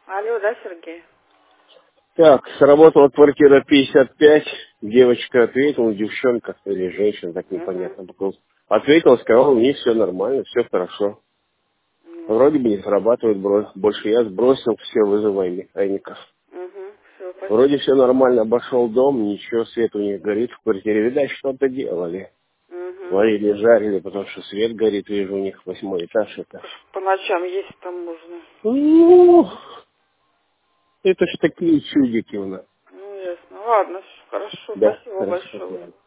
Алло, да, Сергей? Так, сработала квартира 55. Девочка ответила, девчонка или женщина, так Угу. непонятно. Ответила, сказала, у них все нормально, все хорошо. Вроде бы не срабатывает больше. Я сбросил все вызовы механиков. Угу. Все, Вроде спасибо. все нормально, обошел дом, ничего, свет у них горит в квартире. Видать, что-то делали. Угу. Варили, жарили, потому что свет горит, вижу, у них 8-й этаж это. По ночам есть там можно. Ну, это ж такие чудики у нас. Ну, ясно. Ладно, хорошо, Да, спасибо хорошо. большое.